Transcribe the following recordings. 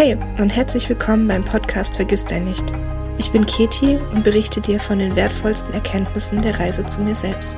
Hey und herzlich willkommen beim Podcast Vergiss dein nicht. Ich bin Keti und berichte dir von den wertvollsten Erkenntnissen der Reise zu mir selbst.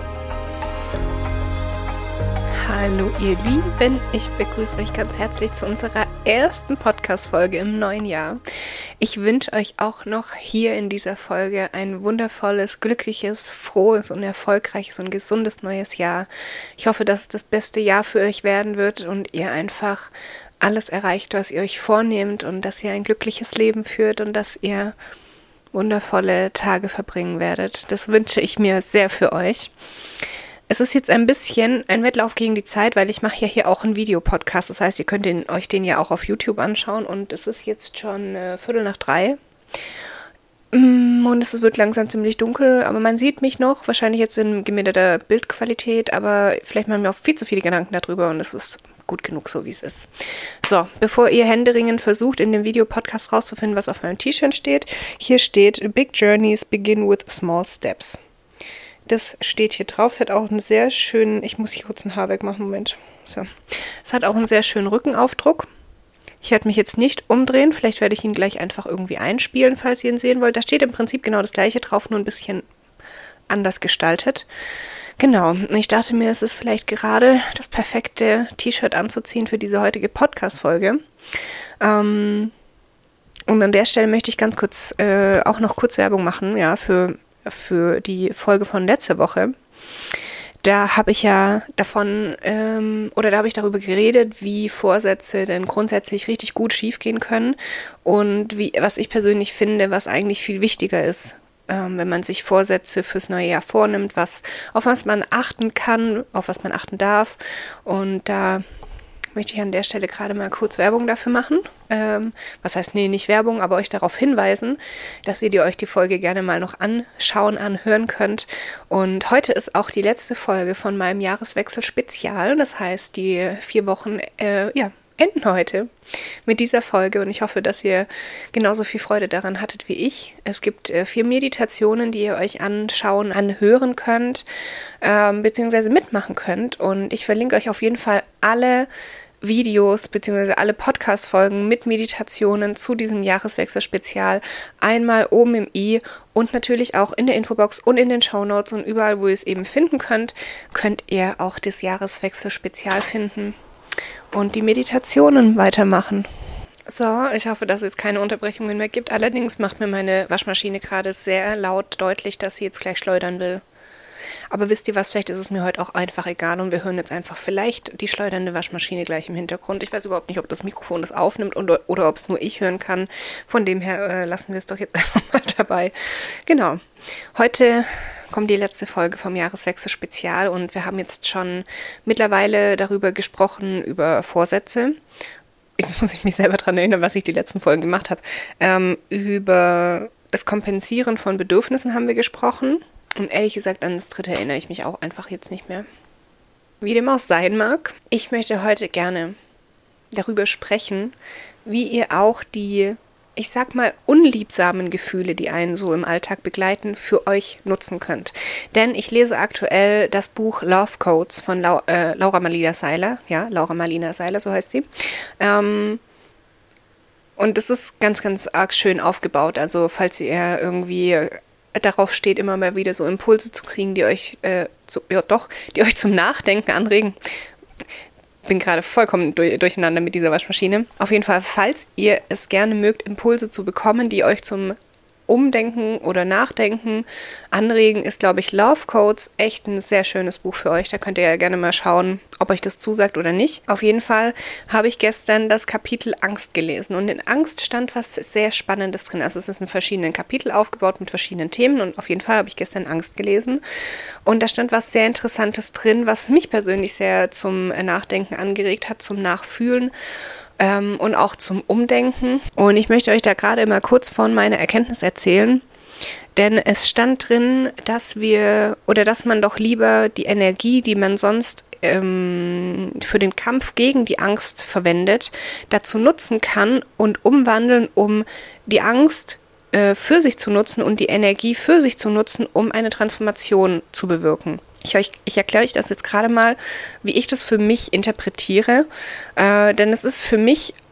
Hallo ihr Lieben, ich begrüße euch ganz herzlich zu unserer ersten Podcast-Folge im neuen Jahr. Ich wünsche euch auch noch hier in dieser Folge ein wundervolles, glückliches, frohes und erfolgreiches und gesundes neues Jahr. Ich hoffe, dass es das beste Jahr für euch werden wird und ihr einfach alles erreicht, was ihr euch vornehmt und dass ihr ein glückliches Leben führt und dass ihr wundervolle Tage verbringen werdet. Das wünsche ich mir sehr für euch. Es ist jetzt ein bisschen ein Wettlauf gegen die Zeit, weil ich mache ja hier auch einen Videopodcast. Das heißt, ihr könnt euch den ja auch auf YouTube anschauen und es ist jetzt schon 2:45. Und es wird langsam ziemlich dunkel, aber man sieht mich noch, wahrscheinlich jetzt in gemilderter Bildqualität, aber vielleicht machen wir auch viel zu viele Gedanken darüber und es ist gut genug, so wie es ist. So, bevor ihr händeringend versucht, in dem Videopodcast rauszufinden, was auf meinem T-Shirt steht, hier steht Big Journeys begin with small steps. Das steht hier drauf. Es hat auch einen sehr schönen, ich muss hier kurz ein Haar wegmachen, Moment. So. Es hat auch einen sehr schönen Rückenaufdruck. Ich werde mich jetzt nicht umdrehen, vielleicht werde ich ihn gleich einfach irgendwie einspielen, falls ihr ihn sehen wollt. Da steht im Prinzip genau das gleiche drauf, nur ein bisschen anders gestaltet. Genau, und ich dachte mir, es ist vielleicht gerade das perfekte T-Shirt anzuziehen für diese heutige Podcast-Folge. Und an der Stelle möchte ich ganz kurz auch noch kurz Werbung machen, ja, für die Folge von letzter Woche. Da habe ich ja da habe ich darüber geredet, wie Vorsätze denn grundsätzlich richtig gut schiefgehen können und was ich persönlich finde, was eigentlich viel wichtiger ist, wenn man sich Vorsätze fürs neue Jahr vornimmt, auf was man achten kann, auf was man achten darf. Und da möchte ich an der Stelle gerade mal kurz Werbung dafür machen. Was heißt, nee, nicht Werbung, aber euch darauf hinweisen, dass ihr euch die Folge gerne mal noch anhören könnt. Und heute ist auch die letzte Folge von meinem Jahreswechsel-Spezial. Das heißt, die 4 Wochen, enden heute mit dieser Folge und ich hoffe, dass ihr genauso viel Freude daran hattet wie ich. Es gibt 4 Meditationen, die ihr euch anhören könnt, beziehungsweise mitmachen könnt und ich verlinke euch auf jeden Fall alle Videos beziehungsweise alle Podcast-Folgen mit Meditationen zu diesem Jahreswechsel-Spezial einmal oben im i und natürlich auch in der Infobox und in den Shownotes und überall, wo ihr es eben finden könnt ihr auch das Jahreswechsel-Spezial finden und die Meditationen weitermachen. So, ich hoffe, dass es keine Unterbrechungen mehr gibt. Allerdings macht mir meine Waschmaschine gerade sehr laut deutlich, dass sie jetzt gleich schleudern will. Aber wisst ihr was, vielleicht ist es mir heute auch einfach egal und wir hören jetzt einfach vielleicht die schleudernde Waschmaschine gleich im Hintergrund. Ich weiß überhaupt nicht, ob das Mikrofon das aufnimmt oder ob es nur ich hören kann. Von dem her lassen wir es doch jetzt einfach mal dabei. Genau, heute kommt die letzte Folge vom Jahreswechsel-Spezial und wir haben jetzt schon mittlerweile darüber gesprochen, über Vorsätze. Jetzt muss ich mich selber daran erinnern, was ich die letzten Folgen gemacht habe. Über das Kompensieren von Bedürfnissen haben wir gesprochen. Und ehrlich gesagt, an das dritte erinnere ich mich auch einfach jetzt nicht mehr. Wie dem auch sein mag, ich möchte heute gerne darüber sprechen, wie ihr auch die, ich sag mal, unliebsamen Gefühle, die einen so im Alltag begleiten, für euch nutzen könnt. Denn ich lese aktuell das Buch Love Codes von Laura Marlina Seiler. Ja, Laura Marlina Seiler, so heißt sie. Und das ist ganz, ganz arg schön aufgebaut. Also falls ihr irgendwie darauf steht, immer mal wieder so Impulse zu kriegen, die euch zum Nachdenken anregen. Bin gerade vollkommen durcheinander mit dieser Waschmaschine. Auf jeden Fall, falls ihr es gerne mögt, Impulse zu bekommen, die euch zum Umdenken oder Nachdenken anregen, ist, glaube ich, Love Codes echt ein sehr schönes Buch für euch. Da könnt ihr ja gerne mal schauen, ob euch das zusagt oder nicht. Auf jeden Fall habe ich gestern das Kapitel Angst gelesen und in Angst stand was sehr Spannendes drin. Also es ist in verschiedenen Kapiteln aufgebaut mit verschiedenen Themen und auf jeden Fall habe ich gestern Angst gelesen und da stand was sehr Interessantes drin, was mich persönlich sehr zum Nachdenken angeregt hat, zum Nachfühlen. Und auch zum Umdenken. Und ich möchte euch da gerade mal kurz von meiner Erkenntnis erzählen, denn es stand drin, dass man doch lieber die Energie, die man sonst für den Kampf gegen die Angst verwendet, dazu nutzen kann und umwandeln, um die Angst für sich zu nutzen und die Energie für sich zu nutzen, um eine Transformation zu bewirken. Ich erkläre euch das jetzt gerade mal, wie ich das für mich interpretiere, denn es ist für mich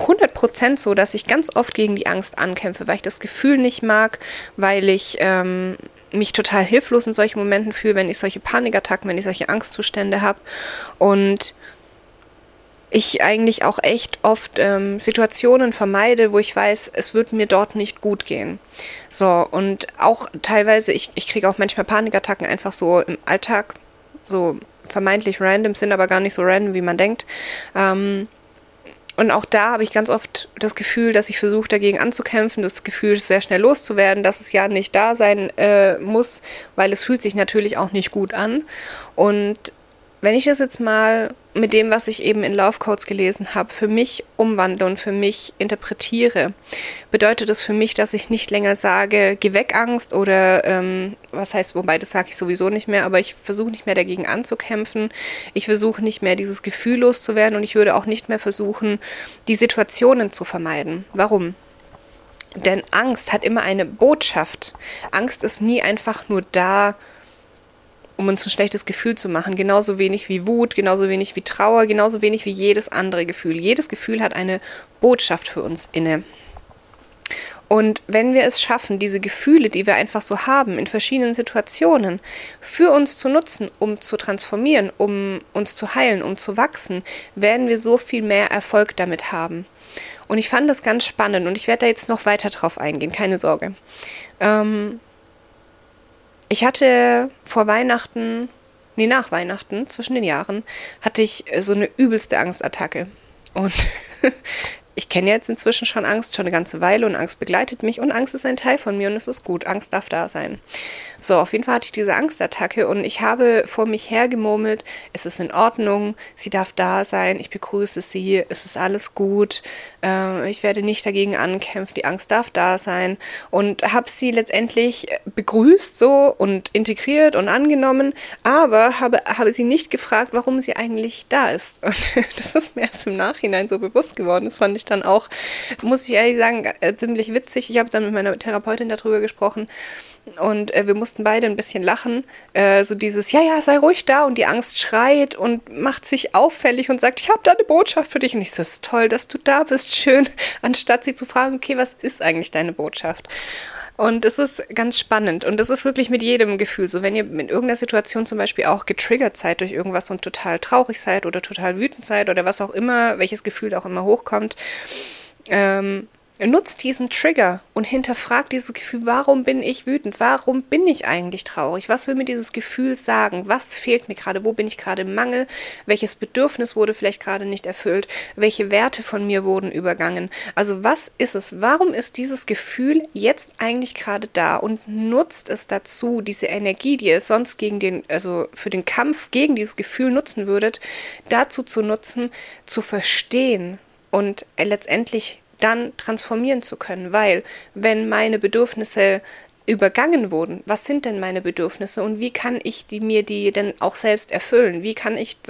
100% so, dass ich ganz oft gegen die Angst ankämpfe, weil ich das Gefühl nicht mag, weil ich mich total hilflos in solchen Momenten fühle, wenn ich solche Panikattacken, wenn ich solche Angstzustände habe und ich eigentlich auch echt oft Situationen vermeide, wo ich weiß, es wird mir dort nicht gut gehen. So, und auch teilweise, ich kriege auch manchmal Panikattacken einfach so im Alltag, so vermeintlich random, sind aber gar nicht so random, wie man denkt. Und auch da habe ich ganz oft das Gefühl, dass ich versuche, dagegen anzukämpfen, das Gefühl, sehr schnell loszuwerden, dass es ja nicht da sein muss, weil es fühlt sich natürlich auch nicht gut an. Und wenn ich das jetzt mal mit dem, was ich eben in Love Codes gelesen habe, für mich umwandle und für mich interpretiere, bedeutet das für mich, dass ich nicht länger sage, geh weg Angst oder was heißt, wobei das sage ich sowieso nicht mehr, aber ich versuche nicht mehr dagegen anzukämpfen, ich versuche nicht mehr dieses Gefühl loszuwerden und ich würde auch nicht mehr versuchen, die Situationen zu vermeiden. Warum? Denn Angst hat immer eine Botschaft. Angst ist nie einfach nur da, um uns ein schlechtes Gefühl zu machen. Genauso wenig wie Wut, genauso wenig wie Trauer, genauso wenig wie jedes andere Gefühl. Jedes Gefühl hat eine Botschaft für uns inne. Und wenn wir es schaffen, diese Gefühle, die wir einfach so haben, in verschiedenen Situationen, für uns zu nutzen, um zu transformieren, um uns zu heilen, um zu wachsen, werden wir so viel mehr Erfolg damit haben. Und ich fand das ganz spannend und ich werde da jetzt noch weiter drauf eingehen, keine Sorge. Ich hatte nach Weihnachten, zwischen den Jahren, hatte ich so eine übelste Angstattacke. Und ich kenne jetzt inzwischen schon Angst, schon eine ganze Weile und Angst begleitet mich und Angst ist ein Teil von mir und es ist gut, Angst darf da sein. So, auf jeden Fall hatte ich diese Angstattacke und ich habe vor mich hergemurmelt, es ist in Ordnung, sie darf da sein, ich begrüße sie, es ist alles gut, ich werde nicht dagegen ankämpfen, die Angst darf da sein und habe sie letztendlich begrüßt so und integriert und angenommen, aber habe sie nicht gefragt, warum sie eigentlich da ist. Und das ist mir erst im Nachhinein so bewusst geworden, das fand ich dann auch, muss ich ehrlich sagen, ziemlich witzig. Ich habe dann mit meiner Therapeutin darüber gesprochen und wir mussten beide ein bisschen lachen. So dieses, ja, sei ruhig da und die Angst schreit und macht sich auffällig und sagt, ich habe da eine Botschaft für dich. Und ich so, es ist toll, dass du da bist, schön. Anstatt sie zu fragen, okay, was ist eigentlich deine Botschaft? Und es ist ganz spannend und das ist wirklich mit jedem Gefühl so, wenn ihr in irgendeiner Situation zum Beispiel auch getriggert seid durch irgendwas und total traurig seid oder total wütend seid oder was auch immer, welches Gefühl auch immer hochkommt, nutzt diesen Trigger und hinterfragt dieses Gefühl, warum bin ich wütend, warum bin ich eigentlich traurig, was will mir dieses Gefühl sagen, was fehlt mir gerade, wo bin ich gerade im Mangel, welches Bedürfnis wurde vielleicht gerade nicht erfüllt, welche Werte von mir wurden übergangen, also was ist es, warum ist dieses Gefühl jetzt eigentlich gerade da und nutzt es dazu, diese Energie, die ihr sonst für den Kampf gegen dieses Gefühl nutzen würdet, dazu zu nutzen, zu verstehen und letztendlich dann transformieren zu können, weil wenn meine Bedürfnisse übergangen wurden, was sind denn meine Bedürfnisse und wie kann ich mir die denn auch selbst erfüllen? Wie kann ich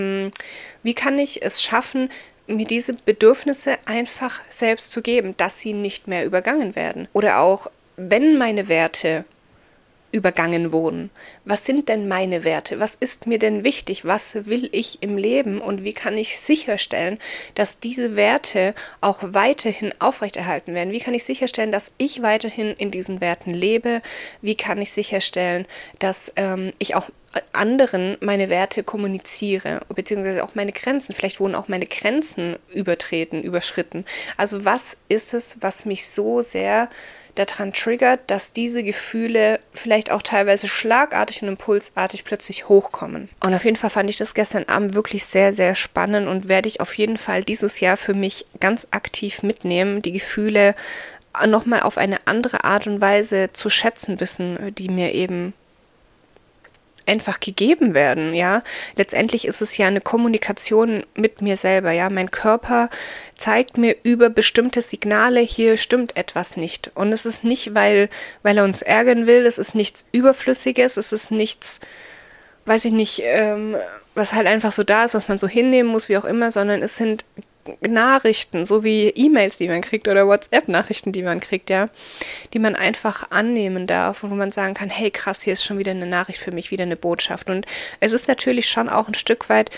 es schaffen, mir diese Bedürfnisse einfach selbst zu geben, dass sie nicht mehr übergangen werden? Oder auch, wenn meine Werte übergangen wurden. Was sind denn meine Werte? Was ist mir denn wichtig? Was will ich im Leben? Und wie kann ich sicherstellen, dass diese Werte auch weiterhin aufrechterhalten werden? Wie kann ich sicherstellen, dass ich weiterhin in diesen Werten lebe? Wie kann ich sicherstellen, dass ich auch anderen meine Werte kommuniziere, beziehungsweise auch meine Grenzen. Vielleicht wurden auch meine Grenzen überschritten. Also was ist es, was mich so sehr daran triggert, dass diese Gefühle vielleicht auch teilweise schlagartig und impulsartig plötzlich hochkommen. Und auf jeden Fall fand ich das gestern Abend wirklich sehr, sehr spannend und werde ich auf jeden Fall dieses Jahr für mich ganz aktiv mitnehmen, die Gefühle nochmal auf eine andere Art und Weise zu schätzen wissen, die mir eben einfach gegeben werden, ja. Letztendlich ist es ja eine Kommunikation mit mir selber, ja. Mein Körper zeigt mir über bestimmte Signale, hier stimmt etwas nicht. Und es ist nicht, weil er uns ärgern will, es ist nichts Überflüssiges, es ist nichts, weiß ich nicht, was halt einfach so da ist, was man so hinnehmen muss, wie auch immer, sondern es sind Nachrichten, so wie E-Mails, die man kriegt oder WhatsApp-Nachrichten, die man kriegt, ja, die man einfach annehmen darf und wo man sagen kann, hey krass, hier ist schon wieder eine Nachricht für mich, wieder eine Botschaft. Und es ist natürlich schon auch ein Stück weit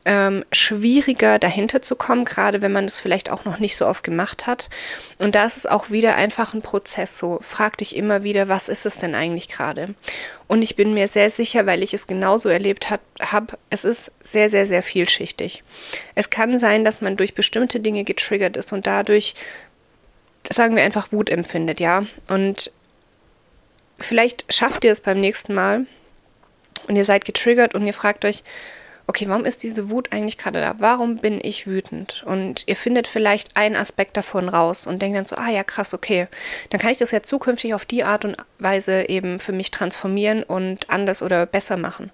schwieriger dahinter zu kommen, gerade wenn man es vielleicht auch noch nicht so oft gemacht hat. Und da ist es auch wieder einfach ein Prozess. So, frag dich immer wieder, was ist es denn eigentlich gerade? Und ich bin mir sehr sicher, weil ich es genauso erlebt habe, es ist sehr, sehr, sehr vielschichtig. Es kann sein, dass man durch bestimmte Dinge getriggert ist und dadurch, sagen wir einfach, Wut empfindet, ja. Und vielleicht schafft ihr es beim nächsten Mal und ihr seid getriggert und ihr fragt euch, okay, warum ist diese Wut eigentlich gerade da? Warum bin ich wütend? Und ihr findet vielleicht einen Aspekt davon raus und denkt dann so, ja krass, okay, dann kann ich das ja zukünftig auf die Art und Weise eben für mich transformieren und anders oder besser machen.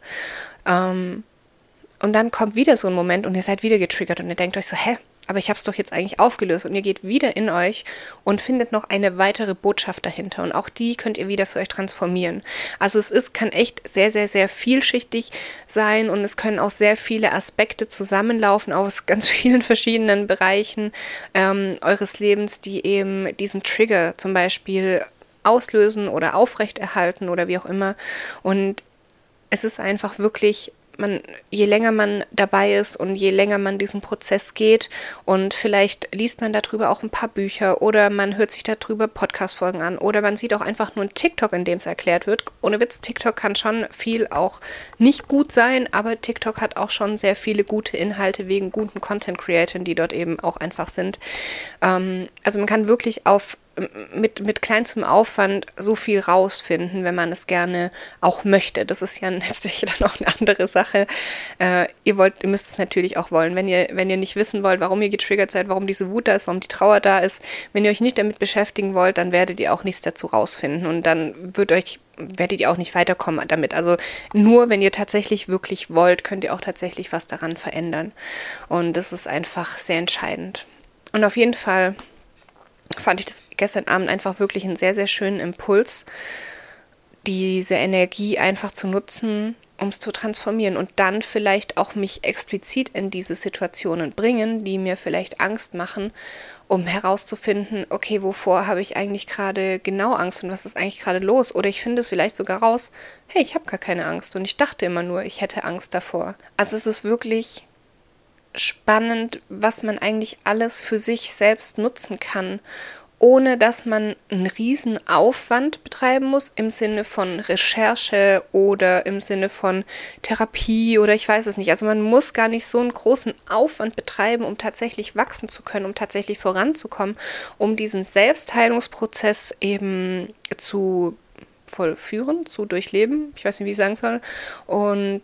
Und dann kommt wieder so ein Moment und ihr seid wieder getriggert und ihr denkt euch so, aber ich habe es doch jetzt eigentlich aufgelöst und ihr geht wieder in euch und findet noch eine weitere Botschaft dahinter und auch die könnt ihr wieder für euch transformieren. Also kann echt sehr, sehr, sehr vielschichtig sein und es können auch sehr viele Aspekte zusammenlaufen aus ganz vielen verschiedenen Bereichen eures Lebens, die eben diesen Trigger zum Beispiel auslösen oder aufrechterhalten oder wie auch immer. Und es ist einfach wirklich, je länger man dabei ist und je länger man diesen Prozess geht und vielleicht liest man darüber auch ein paar Bücher oder man hört sich darüber Podcast-Folgen an oder man sieht auch einfach nur ein TikTok, in dem es erklärt wird. Ohne Witz, TikTok kann schon viel auch nicht gut sein, aber TikTok hat auch schon sehr viele gute Inhalte wegen guten Content-Creatoren, die dort eben auch einfach sind. Also man kann wirklich mit kleinstem Aufwand so viel rausfinden, wenn man es gerne auch möchte. Das ist ja letztlich dann auch eine andere Sache. Ihr müsst es natürlich auch wollen. Wenn ihr nicht wissen wollt, warum ihr getriggert seid, warum diese Wut da ist, warum die Trauer da ist, wenn ihr euch nicht damit beschäftigen wollt, dann werdet ihr auch nichts dazu rausfinden und dann werdet ihr auch nicht weiterkommen damit. Also nur, wenn ihr tatsächlich wirklich wollt, könnt ihr auch tatsächlich was daran verändern. Und das ist einfach sehr entscheidend. Und auf jeden Fall fand ich das gestern Abend einfach wirklich einen sehr, sehr schönen Impuls, diese Energie einfach zu nutzen, um es zu transformieren und dann vielleicht auch mich explizit in diese Situationen bringen, die mir vielleicht Angst machen, um herauszufinden, okay, wovor habe ich eigentlich gerade genau Angst und was ist eigentlich gerade los? Oder ich finde es vielleicht sogar raus, hey, ich habe gar keine Angst und ich dachte immer nur, ich hätte Angst davor. Also es ist wirklich spannend, was man eigentlich alles für sich selbst nutzen kann, ohne dass man einen riesen Aufwand betreiben muss im Sinne von Recherche oder im Sinne von Therapie oder ich weiß es nicht. Also man muss gar nicht so einen großen Aufwand betreiben, um tatsächlich wachsen zu können, um tatsächlich voranzukommen, um diesen Selbstheilungsprozess eben zu vollführen, zu durchleben. Ich weiß nicht, wie ich sagen soll. Und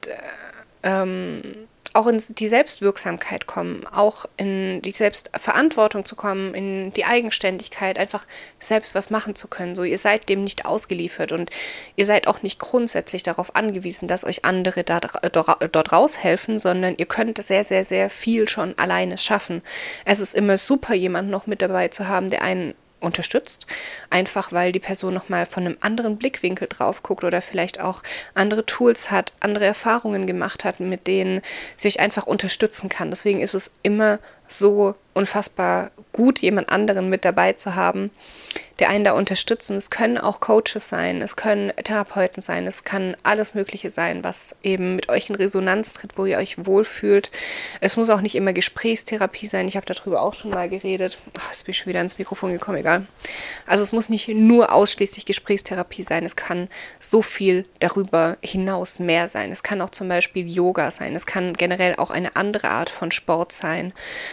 auch in die Selbstwirksamkeit kommen, auch in die Selbstverantwortung zu kommen, in die Eigenständigkeit, einfach selbst was machen zu können. So, ihr seid dem nicht ausgeliefert und ihr seid auch nicht grundsätzlich darauf angewiesen, dass euch andere dort raushelfen, sondern ihr könnt sehr, sehr, sehr viel schon alleine schaffen. Es ist immer super, jemanden noch mit dabei zu haben, der einen unterstützt, einfach weil die Person nochmal von einem anderen Blickwinkel drauf guckt oder vielleicht auch andere Tools hat, andere Erfahrungen gemacht hat, mit denen sie euch einfach unterstützen kann. Deswegen ist es immer so unfassbar gut, jemand anderen mit dabei zu haben, der einen da unterstützt. Und es können auch Coaches sein, es können Therapeuten sein, es kann alles Mögliche sein, was eben mit euch in Resonanz tritt, wo ihr euch wohlfühlt. Es muss auch nicht immer Gesprächstherapie sein. Ich habe darüber auch schon mal geredet. Jetzt bin ich schon wieder ins Mikrofon gekommen, egal. Also es muss nicht nur ausschließlich Gesprächstherapie sein. Es kann so viel darüber hinaus mehr sein. Es kann auch zum Beispiel Yoga sein. Es kann generell auch eine andere Art von Sport sein,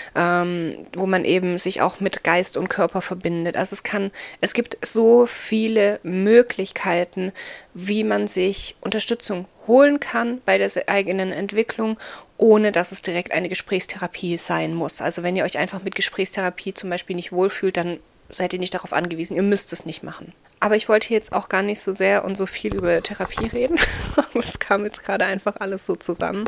wo man eben sich auch mit Geist und Körper verbindet. Also es gibt so viele Möglichkeiten, wie man sich Unterstützung holen kann bei der eigenen Entwicklung, ohne dass es direkt eine Gesprächstherapie sein muss. Also wenn ihr euch einfach mit Gesprächstherapie zum Beispiel nicht wohlfühlt, dann seid ihr nicht darauf angewiesen, ihr müsst es nicht machen. Aber ich wollte jetzt auch gar nicht so sehr und so viel über Therapie reden. Es kam jetzt gerade einfach alles so zusammen.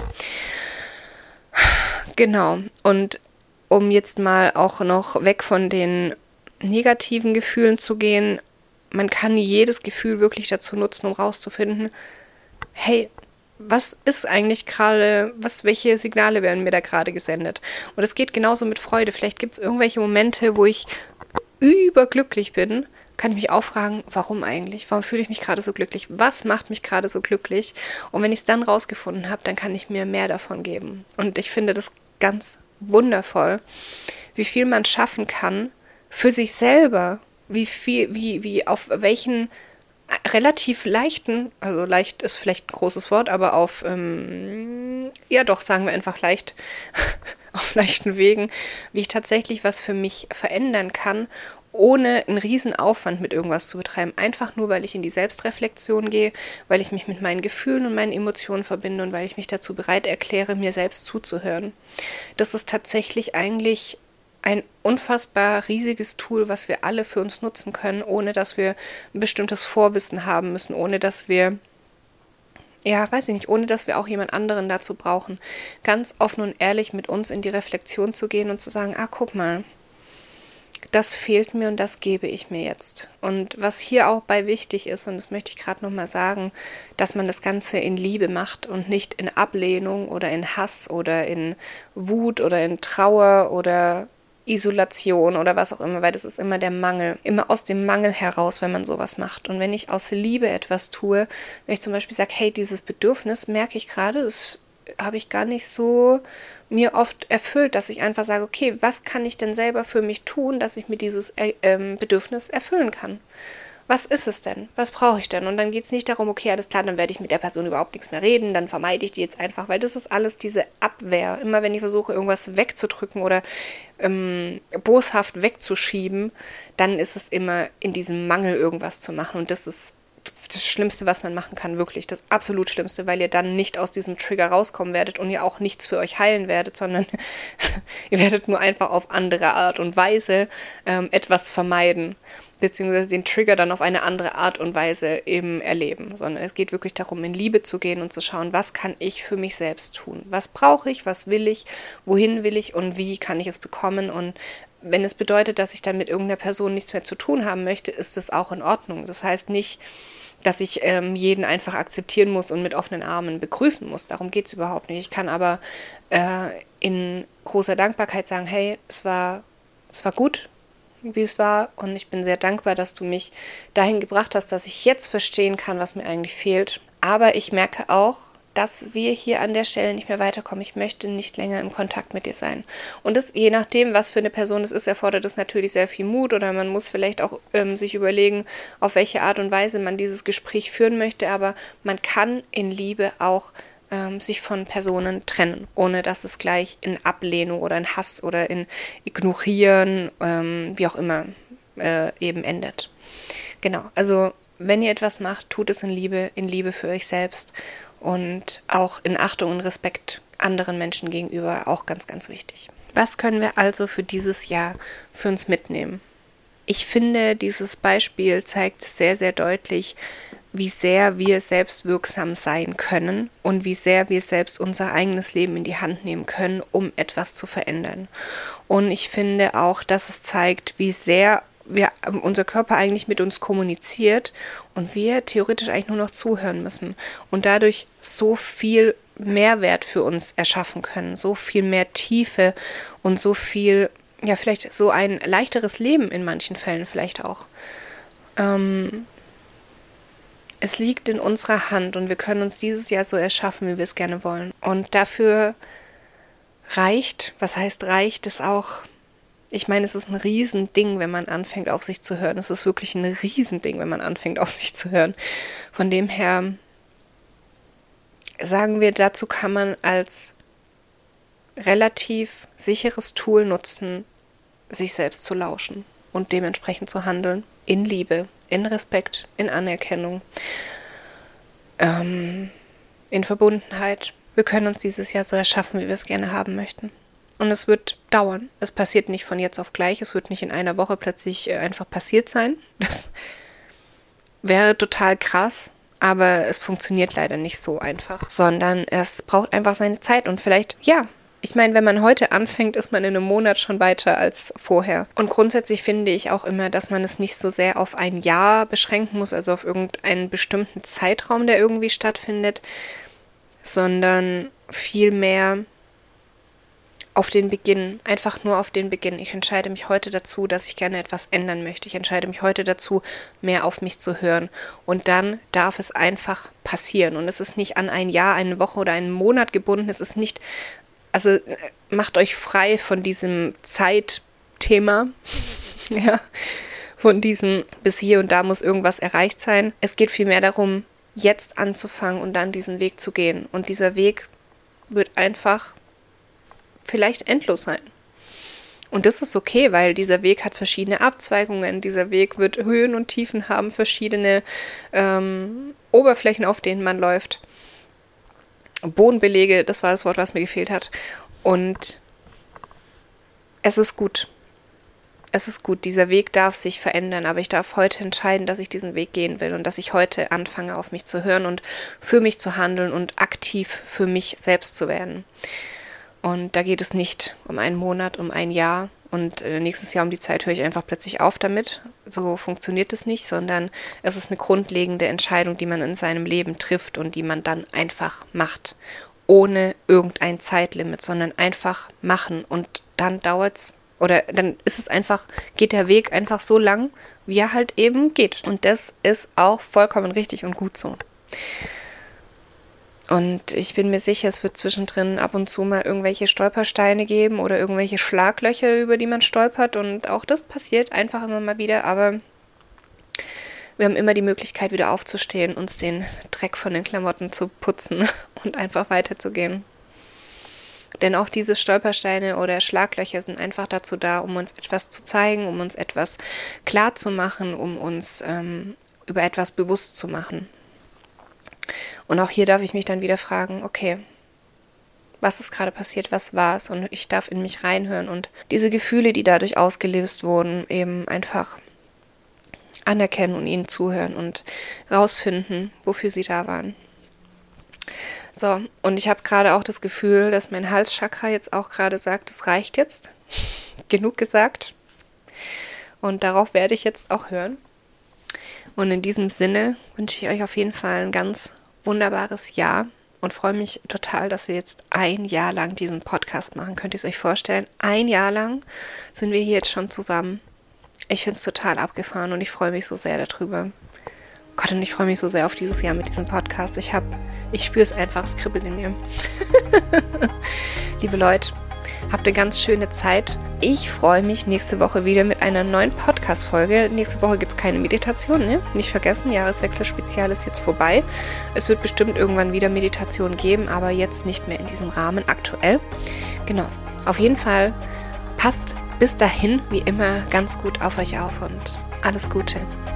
Genau. Und um jetzt mal auch noch weg von den negativen Gefühlen zu gehen, man kann jedes Gefühl wirklich dazu nutzen, um rauszufinden, hey, was ist eigentlich gerade, welche Signale werden mir da gerade gesendet? Und es geht genauso mit Freude. Vielleicht gibt es irgendwelche Momente, wo ich überglücklich bin, kann ich mich auch fragen, warum eigentlich? Warum fühle ich mich gerade so glücklich? Was macht mich gerade so glücklich? Und wenn ich es dann rausgefunden habe, dann kann ich mir mehr davon geben. Und ich finde das ganz wundervoll, wie viel man schaffen kann für sich selber, wie auf welchen relativ leichten, also leicht ist vielleicht ein großes Wort, aber auf, ja doch, sagen wir einfach leicht, auf leichten Wegen, wie ich tatsächlich was für mich verändern kann, ohne einen riesen Aufwand mit irgendwas zu betreiben. Einfach nur, weil ich in die Selbstreflexion gehe, weil ich mich mit meinen Gefühlen und meinen Emotionen verbinde und weil ich mich dazu bereit erkläre, mir selbst zuzuhören. Das ist tatsächlich eigentlich ein unfassbar riesiges Tool, was wir alle für uns nutzen können, ohne dass wir ein bestimmtes Vorwissen haben müssen, ohne dass wir, ja, weiß ich nicht, ohne dass wir auch jemand anderen dazu brauchen, ganz offen und ehrlich mit uns in die Reflexion zu gehen und zu sagen, guck mal, das fehlt mir und das gebe ich mir jetzt. Und was hier auch bei wichtig ist, und das möchte ich gerade nochmal sagen, dass man das Ganze in Liebe macht und nicht in Ablehnung oder in Hass oder in Wut oder in Trauer oder Isolation oder was auch immer, weil das ist immer der Mangel, immer aus dem Mangel heraus, wenn man sowas macht. Und wenn ich aus Liebe etwas tue, wenn ich zum Beispiel sage, hey, dieses Bedürfnis merke ich gerade, das habe ich gar nicht so mir oft erfüllt, dass ich einfach sage, okay, was kann ich denn selber für mich tun, dass ich mir dieses Bedürfnis erfüllen kann? Was ist es denn? Was brauche ich denn? Und dann geht es nicht darum, okay, alles klar, dann werde ich mit der Person überhaupt nichts mehr reden, dann vermeide ich die jetzt einfach, weil das ist alles diese Abwehr. Immer wenn ich versuche, irgendwas wegzudrücken oder boshaft wegzuschieben, dann ist es immer in diesem Mangel irgendwas zu machen. Und das ist das Schlimmste, was man machen kann, wirklich das absolut Schlimmste, weil ihr dann nicht aus diesem Trigger rauskommen werdet und ihr auch nichts für euch heilen werdet, sondern ihr werdet nur einfach auf andere Art und Weise etwas vermeiden, beziehungsweise den Trigger dann auf eine andere Art und Weise eben erleben, sondern es geht wirklich darum, in Liebe zu gehen und zu schauen, was kann ich für mich selbst tun, was brauche ich, was will ich, wohin will ich und wie kann ich es bekommen. Und wenn es bedeutet, dass ich dann mit irgendeiner Person nichts mehr zu tun haben möchte, ist das auch in Ordnung. Das heißt nicht, dass ich jeden einfach akzeptieren muss und mit offenen Armen begrüßen muss. Darum geht es überhaupt nicht. Ich kann aber in großer Dankbarkeit sagen, hey, es war gut, wie es war, und ich bin sehr dankbar, dass du mich dahin gebracht hast, dass ich jetzt verstehen kann, was mir eigentlich fehlt. Aber ich merke auch, dass wir hier an der Stelle nicht mehr weiterkommen. Ich möchte nicht länger im Kontakt mit dir sein. Und das, je nachdem, was für eine Person es ist, erfordert es natürlich sehr viel Mut, oder man muss vielleicht auch sich überlegen, auf welche Art und Weise man dieses Gespräch führen möchte. Aber man kann in Liebe auch sich von Personen trennen, ohne dass es gleich in Ablehnung oder in Hass oder in Ignorieren, wie auch immer, eben endet. Genau, also wenn ihr etwas macht, tut es in Liebe für euch selbst und auch in Achtung und Respekt anderen Menschen gegenüber, auch ganz, ganz wichtig. Was können wir also für dieses Jahr für uns mitnehmen? Ich finde, dieses Beispiel zeigt sehr, sehr deutlich, wie sehr wir selbst wirksam sein können und wie sehr wir selbst unser eigenes Leben in die Hand nehmen können, um etwas zu verändern. Und ich finde auch, dass es zeigt, wie sehr unser Körper eigentlich mit uns kommuniziert und wir theoretisch eigentlich nur noch zuhören müssen und dadurch so viel Mehrwert für uns erschaffen können, so viel mehr Tiefe und so viel, ja, vielleicht so ein leichteres Leben in manchen Fällen vielleicht auch. Es liegt in unserer Hand und wir können uns dieses Jahr so erschaffen, wie wir es gerne wollen. Und dafür reicht, was heißt reicht, ist auch, ich meine, es ist ein Riesending, wenn man anfängt, auf sich zu hören. Es ist wirklich ein Riesending, wenn man anfängt, auf sich zu hören. Von dem her sagen wir, dazu kann man als relativ sicheres Tool nutzen, sich selbst zu lauschen und dementsprechend zu handeln. In Liebe, in Respekt, in Anerkennung, in Verbundenheit. Wir können uns dieses Jahr so erschaffen, wie wir es gerne haben möchten. Und es wird dauern. Es passiert nicht von jetzt auf gleich. Es wird nicht in einer Woche plötzlich einfach passiert sein. Das wäre total krass, aber es funktioniert leider nicht so einfach. Sondern es braucht einfach seine Zeit. Und vielleicht, ja, ich meine, wenn man heute anfängt, ist man in einem Monat schon weiter als vorher. Und grundsätzlich finde ich auch immer, dass man es nicht so sehr auf ein Jahr beschränken muss, also auf irgendeinen bestimmten Zeitraum, der irgendwie stattfindet, sondern vielmehr auf den Beginn, einfach nur auf den Beginn. Ich entscheide mich heute dazu, dass ich gerne etwas ändern möchte. Ich entscheide mich heute dazu, mehr auf mich zu hören. Und dann darf es einfach passieren. Und es ist nicht an ein Jahr, eine Woche oder einen Monat gebunden. Es ist nicht, also macht euch frei von diesem Zeitthema, ja, von diesem bis hier und da muss irgendwas erreicht sein. Es geht vielmehr darum, jetzt anzufangen und dann diesen Weg zu gehen. Und dieser Weg wird einfach vielleicht endlos sein. Und das ist okay, weil dieser Weg hat verschiedene Abzweigungen, dieser Weg wird Höhen und Tiefen haben, verschiedene Oberflächen, auf denen man läuft. Bodenbelege, das war das Wort, was mir gefehlt hat. Und es ist gut. Es ist gut, dieser Weg darf sich verändern, aber ich darf heute entscheiden, dass ich diesen Weg gehen will und dass ich heute anfange, auf mich zu hören und für mich zu handeln und aktiv für mich selbst zu werden. Und da geht es nicht um einen Monat, um ein Jahr und nächstes Jahr um die Zeit höre ich einfach plötzlich auf damit. So funktioniert es nicht, sondern es ist eine grundlegende Entscheidung, die man in seinem Leben trifft und die man dann einfach macht. Ohne irgendein Zeitlimit, sondern einfach machen. Und dann dauert's, oder dann ist es einfach, geht der Weg einfach so lang, wie er halt eben geht. Und das ist auch vollkommen richtig und gut so. Und ich bin mir sicher, es wird zwischendrin ab und zu mal irgendwelche Stolpersteine geben oder irgendwelche Schlaglöcher, über die man stolpert. Und auch das passiert einfach immer mal wieder. Aber wir haben immer die Möglichkeit, wieder aufzustehen, uns den Dreck von den Klamotten zu putzen und einfach weiterzugehen. Denn auch diese Stolpersteine oder Schlaglöcher sind einfach dazu da, um uns etwas zu zeigen, um uns etwas klar zu machen, um uns über etwas bewusst zu machen. Und auch hier darf ich mich dann wieder fragen, okay, was ist gerade passiert, was war es? Und ich darf in mich reinhören und diese Gefühle, die dadurch ausgelöst wurden, eben einfach anerkennen und ihnen zuhören und rausfinden, wofür sie da waren. So, und ich habe gerade auch das Gefühl, dass mein Halschakra jetzt auch gerade sagt, es reicht jetzt, genug gesagt. Und darauf werde ich jetzt auch hören. Und in diesem Sinne wünsche ich euch auf jeden Fall ein ganz wunderbares Jahr und freue mich total, dass wir jetzt ein Jahr lang diesen Podcast machen. Könnt ihr es euch vorstellen? Ein Jahr lang sind wir hier jetzt schon zusammen. Ich finde es total abgefahren und ich freue mich so sehr darüber. Gott, und ich freue mich so sehr auf dieses Jahr mit diesem Podcast. Ich spüre es einfach, es kribbelt in mir. Liebe Leute, habt eine ganz schöne Zeit. Ich freue mich nächste Woche wieder mit einer neuen Podcast-Folge. Nächste Woche gibt es keine Meditation, ne? Nicht vergessen, Jahreswechsel-Spezial ist jetzt vorbei. Es wird bestimmt irgendwann wieder Meditation geben, aber jetzt nicht mehr in diesem Rahmen aktuell. Genau, auf jeden Fall passt bis dahin, wie immer, ganz gut auf euch auf und alles Gute.